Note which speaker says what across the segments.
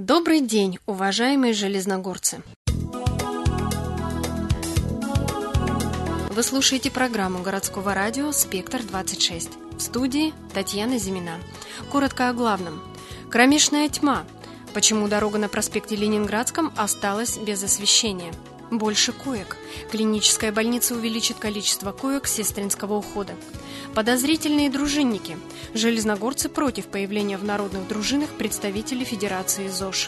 Speaker 1: Добрый день, уважаемые железногорцы! Вы слушаете программу городского радио «Спектр-26». В студии Татьяна Зимина. Коротко о главном. Кромешная тьма. Почему дорога на проспекте Ленинградском осталась без освещения? Больше коек. Клиническая больница увеличит количество коек сестринского ухода. Подозрительные дружинники. Железногорцы против появления в народных дружинах представителей Федерации ЗОЖ.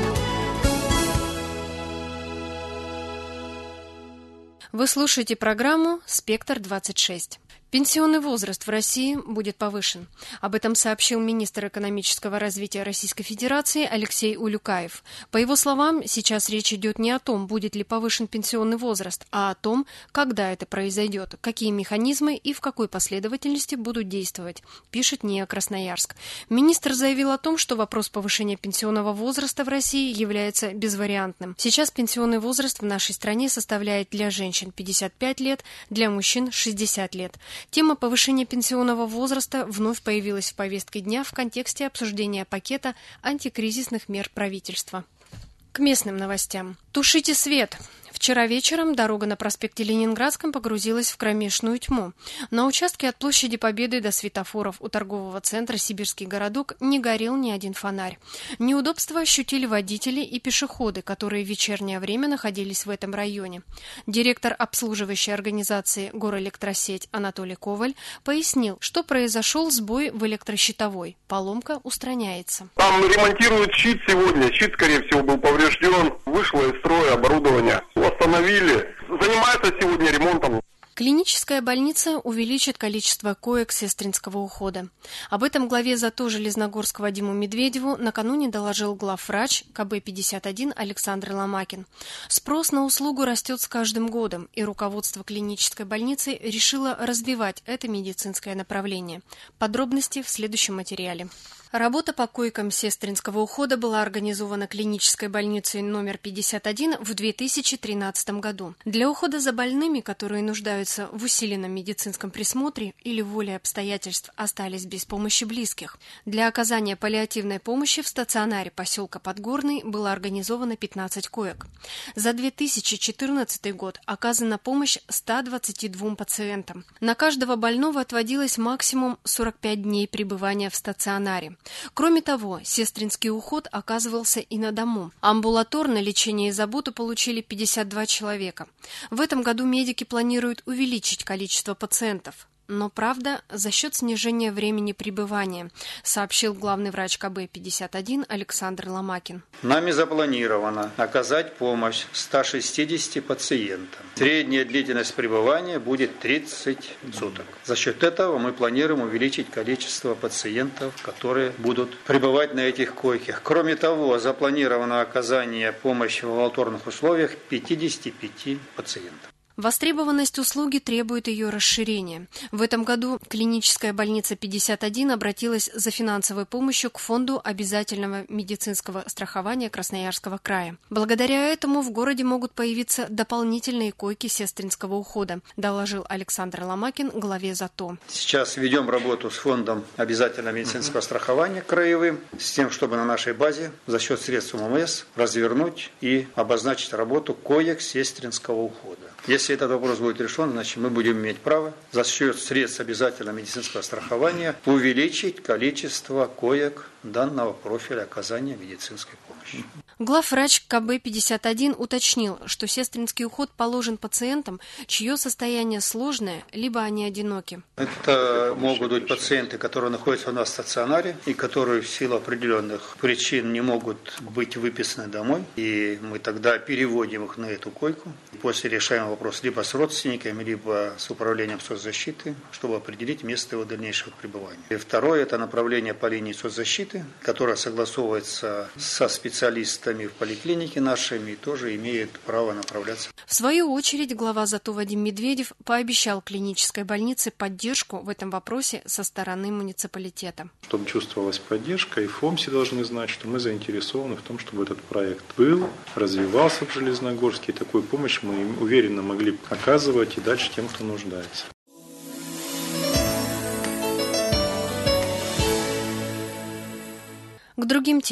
Speaker 1: Вы слушаете программу «Спектр-26». Пенсионный возраст в России будет повышен. Об этом сообщил министр экономического развития Российской Федерации Алексей Улюкаев. По его словам, сейчас речь идет не о том, будет ли повышен пенсионный возраст, а о том, когда это произойдет, какие механизмы и в какой последовательности будут действовать, пишет НИА Красноярск. Министр заявил о том, что вопрос повышения пенсионного возраста в России является безвариантным. Сейчас пенсионный возраст в нашей стране составляет для женщин 55 лет, для мужчин 60 лет. Тема повышения пенсионного возраста вновь появилась в повестке дня в контексте обсуждения пакета антикризисных мер правительства. К местным новостям. Тушите свет! Вчера вечером дорога на проспекте Ленинградском погрузилась в кромешную тьму. На участке от площади Победы до светофоров у торгового центра «Сибирский городок» не горел ни один фонарь. Неудобства ощутили водители и пешеходы, которые в вечернее время находились в этом районе. Директор обслуживающей организации «Горэлектросеть» Анатолий Коваль пояснил, что произошел сбой в электрощитовой. Поломка устраняется.
Speaker 2: Там ремонтируют щит сегодня. Щит, скорее всего, был поврежден. Вышло из строя оборудование. Остановили. Занимаются сегодня ремонтом.
Speaker 1: Клиническая больница увеличит количество коек сестринского ухода. Об этом главе ЗАТО Железногорск Вадиму Медведеву накануне доложил главврач КБ-51 Александр Ломакин. Спрос на услугу растет с каждым годом, и руководство клинической больницы решило развивать это медицинское направление. Подробности в следующем материале. Работа по койкам сестринского ухода была организована клинической больницей номер 51 в 2013 году. Для ухода за больными, которые нуждаются в усиленном медицинском присмотре или волей обстоятельств остались без помощи близких. Для оказания паллиативной помощи в стационаре поселка Подгорный было организовано 15 коек. За 2014 год оказана помощь 122 пациентам. На каждого больного отводилось максимум 45 дней пребывания в стационаре. Кроме того, сестринский уход оказывался и на дому. Амбулаторное лечение и заботу получили 52 человека. В этом году медики планируют увеличить количество пациентов. Но, правда, за счет снижения времени пребывания, сообщил главный врач КБ-51 Александр Ломакин.
Speaker 3: Нами запланировано оказать помощь 160 пациентам. Средняя длительность пребывания будет 30 суток. За счет этого мы планируем увеличить количество пациентов, которые будут пребывать на этих койках. Кроме того, запланировано оказание помощи в амбулаторных условиях 55 пациентам.
Speaker 1: Востребованность услуги требует ее расширения. В этом году клиническая больница 51 обратилась за финансовой помощью к Фонду обязательного медицинского страхования Красноярского края. Благодаря этому в городе могут появиться дополнительные койки сестринского ухода, доложил Александр Ломакин главе ЗАТО.
Speaker 3: Сейчас ведем работу с Фондом обязательного медицинского страхования краевым, с тем, чтобы на нашей базе за счет средств ММС развернуть и обозначить работу коек сестринского ухода. Если этот вопрос будет решен, значит мы будем иметь право за счет средств обязательного медицинского страхования увеличить количество коек данного профиля оказания медицинской помощи.
Speaker 1: Главврач КБ-51 уточнил, что сестринский уход положен пациентам, чье состояние сложное, либо они одиноки.
Speaker 3: Это могут быть пациенты, которые находятся у нас в стационаре и которые в силу определенных причин не могут быть выписаны домой. И мы тогда переводим их на эту койку. После решаем вопрос либо с родственниками, либо с управлением соцзащиты, чтобы определить место его дальнейшего пребывания. И второе – это направление по линии соцзащиты, которое согласовывается со специалистами в поликлинике нашими и тоже имеет право направляться.
Speaker 1: В свою очередь глава ЗАТО Вадим Медведев пообещал клинической больнице поддержку в этом вопросе со стороны муниципалитета.
Speaker 4: Чтобы чувствовалась поддержка, и в ФОМСе должны знать, что мы заинтересованы в том, чтобы этот проект был, развивался в Железногорске, и такую помощь мы уверенно могли оказывать и дальше тем, кто нуждается.
Speaker 1: К другим темам.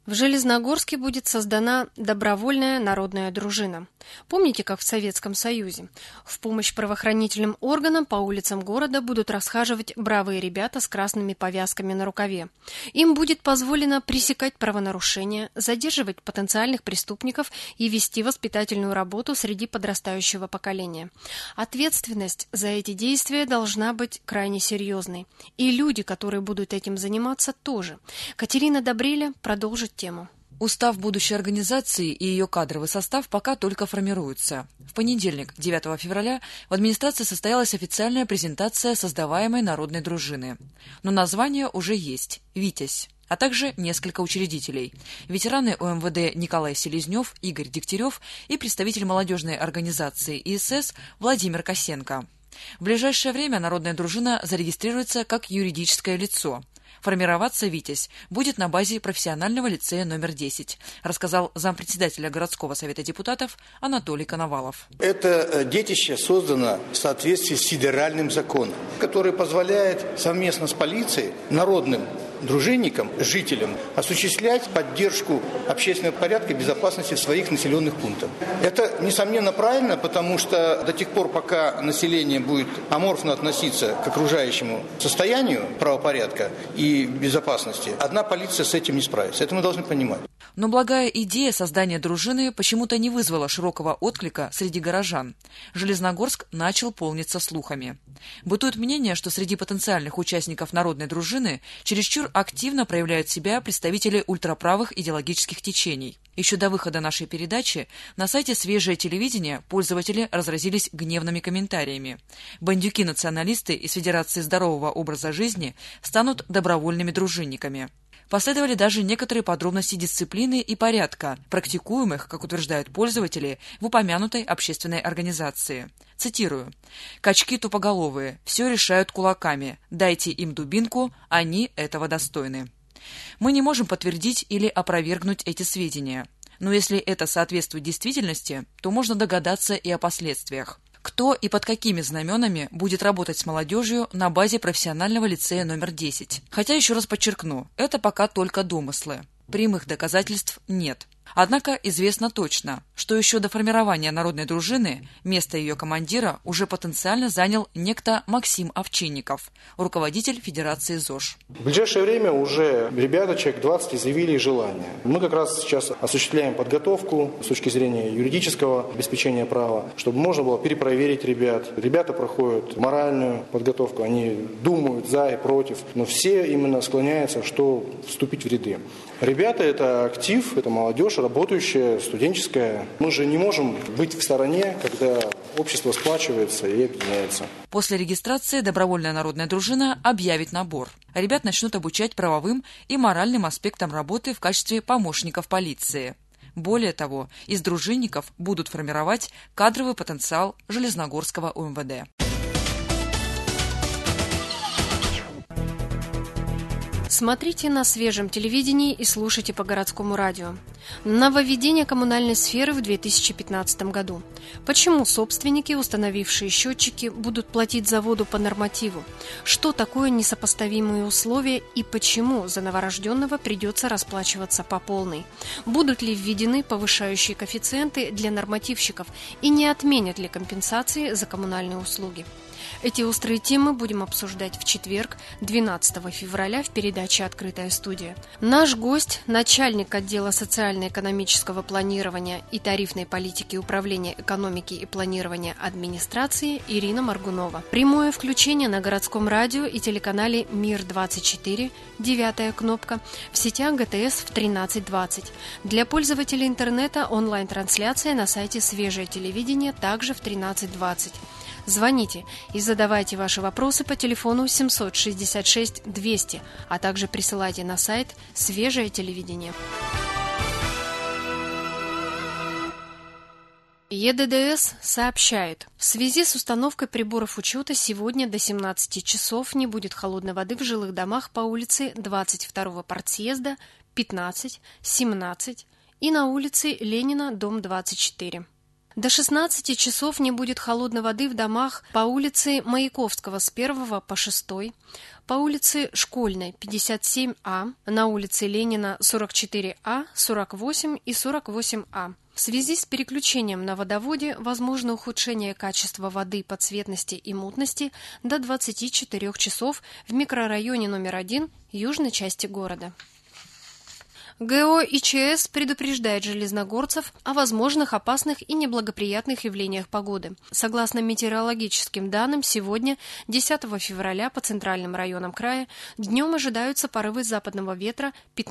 Speaker 1: В Железногорске будет создана добровольная народная дружина. Помните, как в Советском Союзе? В помощь правоохранительным органам по улицам города будут расхаживать бравые ребята с красными повязками на рукаве. Им будет позволено пресекать правонарушения, задерживать потенциальных преступников и вести воспитательную работу среди подрастающего поколения. Ответственность за эти действия должна быть крайне серьезной. И люди, которые будут этим заниматься, тоже. Катерина Добреля продолжит тему.
Speaker 5: Устав будущей организации и ее кадровый состав пока только формируются. В понедельник, 9 февраля, в администрации состоялась официальная презентация создаваемой народной дружины. Но название уже есть – «Витязь», а также несколько учредителей. Ветераны УМВД Николай Селезнев, Игорь Дегтярев и представитель молодежной организации ИСС Владимир Косенко. В ближайшее время народная дружина зарегистрируется как юридическое лицо. Формироваться «Витязь» будет на базе профессионального лицея номер 10, рассказал зампредседателя городского совета депутатов Анатолий Коновалов.
Speaker 6: Это детище создано в соответствии с федеральным законом, который позволяет совместно с полицией, народным дружинникам, жителям осуществлять поддержку общественного порядка и безопасности в своих населенных пунктах. Это, несомненно, правильно, потому что до тех пор, пока население будет аморфно относиться к окружающему состоянию правопорядка и безопасности, одна полиция с этим не справится. Это мы должны понимать.
Speaker 5: Но благая идея создания дружины почему-то не вызвала широкого отклика среди горожан. Железногорск начал полниться слухами. Бытует мнение, что среди потенциальных участников народной дружины чересчур активно проявляют себя представители ультраправых идеологических течений. Еще до выхода нашей передачи на сайте «Свежее телевидение» пользователи разразились гневными комментариями. Бандюки-националисты из Федерации здорового образа жизни станут добровольными дружинниками. Последовали даже некоторые подробности дисциплины и порядка, практикуемых, как утверждают пользователи, в упомянутой общественной организации. Цитирую. «Качки тупоголовые, все решают кулаками, дайте им дубинку, они этого достойны». Мы не можем подтвердить или опровергнуть эти сведения. Но если это соответствует действительности, то можно догадаться и о последствиях. Кто и под какими знаменами будет работать с молодежью на базе профессионального лицея номер 10. Хотя, еще раз подчеркну, это пока только домыслы. Прямых доказательств нет. Однако известно точно, что еще до формирования народной дружины место ее командира уже потенциально занял некто Максим Овчинников, руководитель Федерации ЗОЖ.
Speaker 7: В ближайшее время уже ребята, человек 20, изъявили желание. Мы как раз сейчас осуществляем подготовку с точки зрения юридического обеспечения права, чтобы можно было перепроверить ребят. Ребята проходят моральную подготовку, они думают за и против, но все именно склоняются, что вступить в ряды. Ребята – это актив, это молодежь, работающая, студенческая. Мы же не можем быть в стороне, когда общество сплачивается и объединяется.
Speaker 5: После регистрации добровольная народная дружина объявит набор. Ребят начнут обучать правовым и моральным аспектам работы в качестве помощников полиции. Более того, из дружинников будут формировать кадровый потенциал Железногорского УМВД.
Speaker 1: Смотрите на свежем телевидении и слушайте по городскому радио. Нововведение коммунальной сферы в 2015 году. Почему собственники, установившие счетчики, будут платить за воду по нормативу? Что такое несопоставимые условия и почему за новорожденного придется расплачиваться по полной? Будут ли введены повышающие коэффициенты для нормативщиков и не отменят ли компенсации за коммунальные услуги? Эти острые темы будем обсуждать в четверг, 12 февраля, в передаче «Открытая студия». Наш гость – начальник отдела социально-экономического планирования и тарифной политики Управления экономики и планирования администрации Ирина Моргунова. Прямое включение на городском радио и телеканале «Мир-24», 9-я кнопка, в сетях ГТС в 13:20. Для пользователей интернета онлайн-трансляция на сайте «Свежее телевидение» также в 13:20. Звоните и задавайте ваши вопросы по телефону 766-200, а также присылайте на сайт «Свежее телевидение». ЕДДС сообщает, в связи с установкой приборов учета сегодня до 17 часов не будет холодной воды в жилых домах по улице 22-го партсъезда, 15, 17 и на улице Ленина, дом 24. До 16 часов не будет холодной воды в домах по улице Маяковского с 1 по 6, по улице Школьной 57А, на улице Ленина 44А, 48 и 48А. В связи с переключением на водоводе возможно ухудшение качества воды по цветности и мутности до 24 часов в микрорайоне номер 1 южной части города. ГО ИЧС предупреждает железногорцев о возможных опасных и неблагоприятных явлениях погоды. Согласно метеорологическим данным, сегодня, 10 февраля, по центральным районам края днем ожидаются порывы западного ветра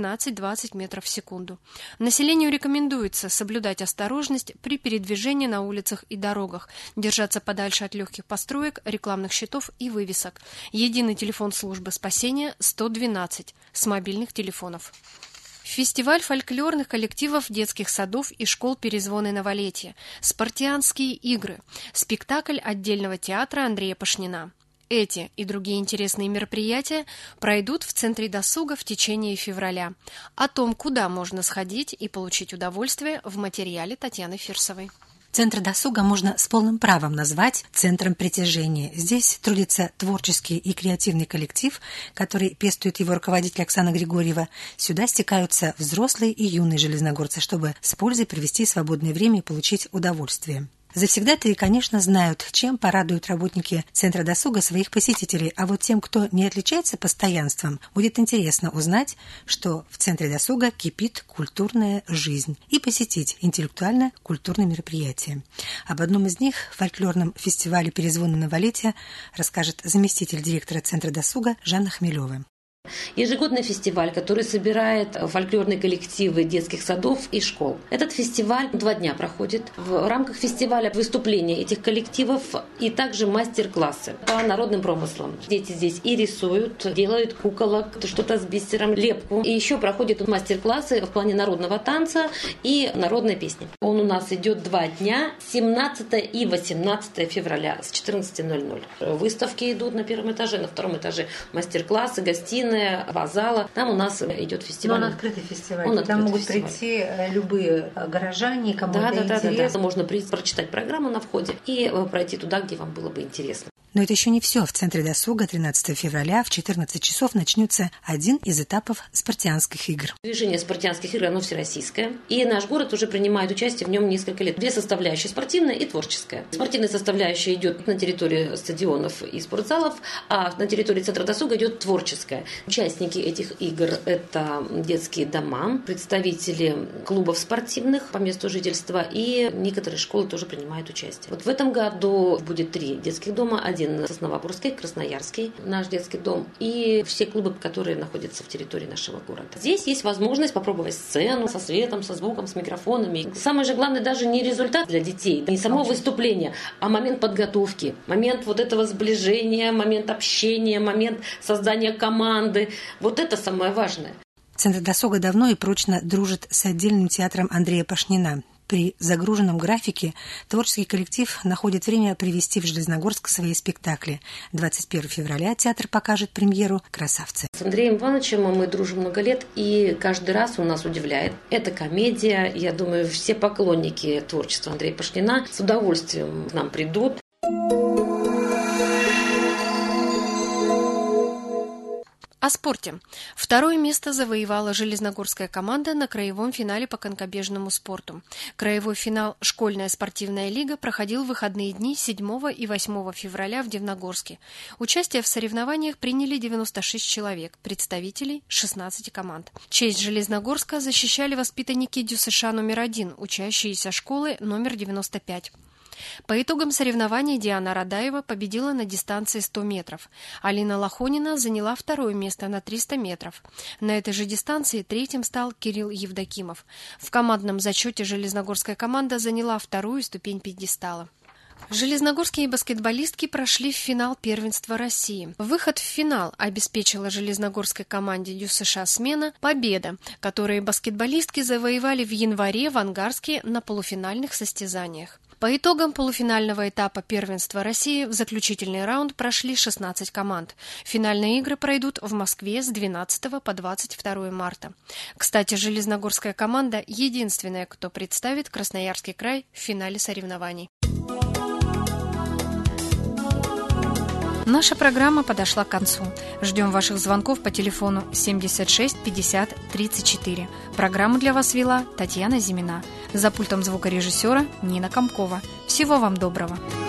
Speaker 1: 15-20 метров в секунду. Населению рекомендуется соблюдать осторожность при передвижении на улицах и дорогах, держаться подальше от легких построек, рекламных щитов и вывесок. Единый телефон службы спасения 112 с мобильных телефонов. Фестиваль фольклорных коллективов детских садов и школ «Перезвоны Новолетия», «Спартианские игры», спектакль отдельного театра Андрея Пашнина. Эти и другие интересные мероприятия пройдут в Центре досуга в течение февраля. О том, куда можно сходить и получить удовольствие, в материале Татьяны Фирсовой.
Speaker 8: Центр досуга можно с полным правом назвать центром притяжения. Здесь трудится творческий и креативный коллектив, который пестует его руководитель Оксана Григорьева. Сюда стекаются взрослые и юные железногорцы, чтобы с пользой провести свободное время и получить удовольствие. Завсегдатаи, конечно, знают, чем порадуют работники Центра досуга своих посетителей, а вот тем, кто не отличается постоянством, будет интересно узнать, что в Центре досуга кипит культурная жизнь, и посетить интеллектуально-культурные мероприятия. Об одном из них, фольклорном фестивале «Перезвоны Новолетия», расскажет заместитель директора Центра досуга Жанна Хмелева.
Speaker 9: Ежегодный фестиваль, который собирает фольклорные коллективы детских садов и школ. Этот фестиваль 2 дня проходит. В рамках фестиваля выступления этих коллективов и также мастер-классы по народным промыслам. Дети здесь и рисуют, делают куколок, что-то с бисером, лепку. И еще проходят мастер-классы в плане народного танца и народной песни. Он у нас идет 2 дня, 17 и 18 февраля с 14:00. Выставки идут на 1 этаже, на 2 этаже мастер-классы, гостиные, зала. Там у нас идет фестиваль.
Speaker 8: Но он открытый фестиваль. Туда могут прийти любые горожане, кому это интересно.
Speaker 9: Да. Можно прочитать программу на входе и пройти туда, где вам было бы интересно.
Speaker 8: Но это еще не все. В Центре досуга 13 февраля в 14 часов начнется один из этапов спартианских игр.
Speaker 9: Движение спартианских игр, оно всероссийское. И наш город уже принимает участие в нем несколько лет. 2 составляющие: спортивная и творческая. Спортивная составляющая идет на территории стадионов и спортзалов, а на территории Центра досуга идет творческая. Участники этих игр – это детские дома, представители клубов спортивных по месту жительства, и некоторые школы тоже принимают участие. Вот в этом году будет 3 детских дома, один Сосновоборский, Красноярский, наш детский дом, и все клубы, которые находятся в территории нашего города. Здесь есть возможность попробовать сцену со светом, со звуком, с микрофонами. Самое же главное даже не результат для детей, не само выступление, а момент подготовки, момент вот этого сближения, момент общения, момент создания команды. Вот это самое важное.
Speaker 8: Центр досуга давно и прочно дружит с отдельным театром Андрея Пашнина. При загруженном графике творческий коллектив находит время привести в Железногорск свои спектакли. 21 февраля театр покажет премьеру «Красавцы».
Speaker 9: С Андреем Ивановичем мы дружим много лет, и каждый раз он нас удивляет. Это комедия. Я думаю, все поклонники творчества Андрея Пашнина с удовольствием к нам придут.
Speaker 1: О спорте. 2 место завоевала железногорская команда на краевом финале по конькобежному спорту. Краевой финал «Школьная спортивная лига» проходил в выходные дни 7 и 8 февраля в Дивногорске. Участие в соревнованиях приняли 96 человек, представителей 16 команд. Честь Железногорска защищали воспитанники ДЮСШ номер 1, учащиеся школы номер 95. По итогам соревнований Диана Радаева победила на дистанции 100 метров. Алина Лохонина заняла 2 место на 300 метров. На этой же дистанции 3-м стал Кирилл Евдокимов. В командном зачете железногорская команда заняла 2-ю ступень пьедестала. Железногорские баскетболистки прошли в финал первенства России. Выход в финал обеспечила железногорской команде ДЮСШ «Смена» победа, которую баскетболистки завоевали в январе в Ангарске на полуфинальных состязаниях. По итогам полуфинального этапа первенства России в заключительный раунд прошли 16 команд. Финальные игры пройдут в Москве с 12 по 22 марта. Кстати, железногорская команда единственная, кто представит Красноярский край в финале соревнований. Наша программа подошла к концу. Ждем ваших звонков по телефону 76 50 34. Программу для вас вела Татьяна Зимина. За пультом звукорежиссера Нина Комкова. Всего вам доброго.